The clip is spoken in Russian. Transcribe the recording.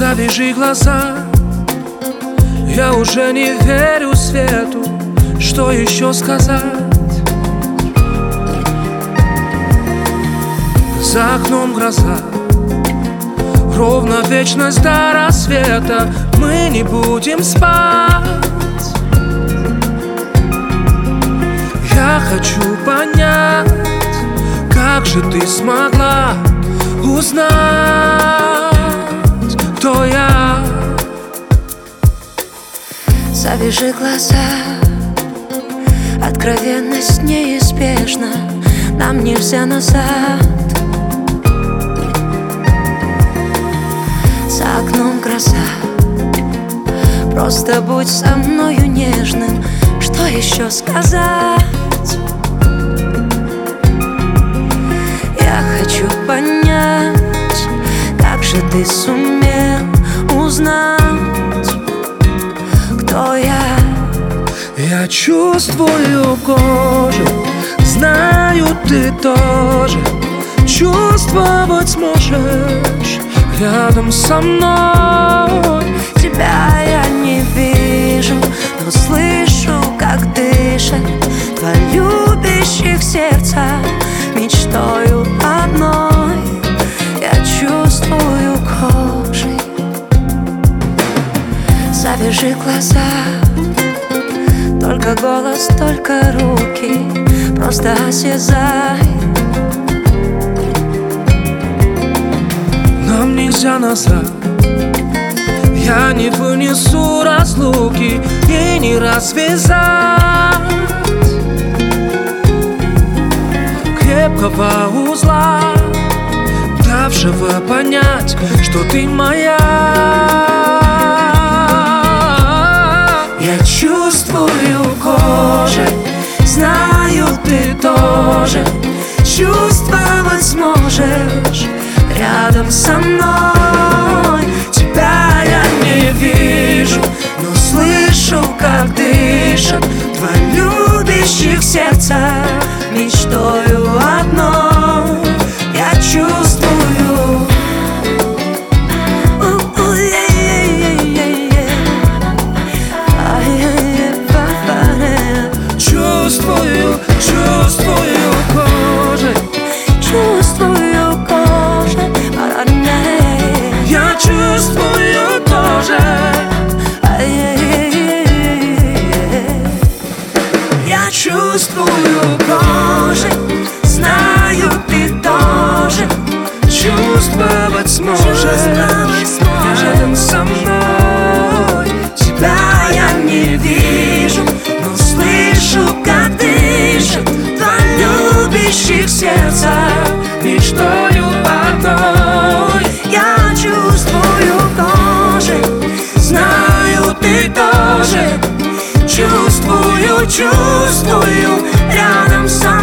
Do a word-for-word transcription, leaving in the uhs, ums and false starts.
Завяжи глаза, я уже не верю свету. Что еще сказать? За окном гроза, ровно вечность до рассвета. Мы не будем спать. Я хочу понять, как же ты смогла узнать, кто я. Завяжи глаза, откровенность неизбежна, нам нельзя назад. За окном гроза, просто будь со мною нежным. Что еще сказать? Я хочу понять, как же ты сумел узнать, кто я. Я чувствую кожей, знаю, ты тоже чувствовать сможешь рядом со мной. Тебя я не вижу, но слышу, как дышит два любящих сердца мечтою одной. Я чувствую кожей. Завяжи глаза, только голос, только руки, просто осязай. Нам нельзя назад, я не вынесу разлуки и не развязать крепкого узла, давшего понять, что ты моя. Я чувствую кожей, знаю, ты тоже чувствовать сможешь рядом со мной. Тебя я не вижу, но слышу, как дышат два любящих сердца мечтою одной. Я чувствую. Чувствую, чувствую кожей, Чувствую кожей, я чувствую тоже. Я чувствую кожей, знаю, ты тоже Чувствовать сможешь рядом со мной. Тебя я не вижу, но слышу, как дышат два любящих сердца Мечтою одной. Я чувствую кожей, знаю, ты тоже чувствую, чувствую рядом со мной.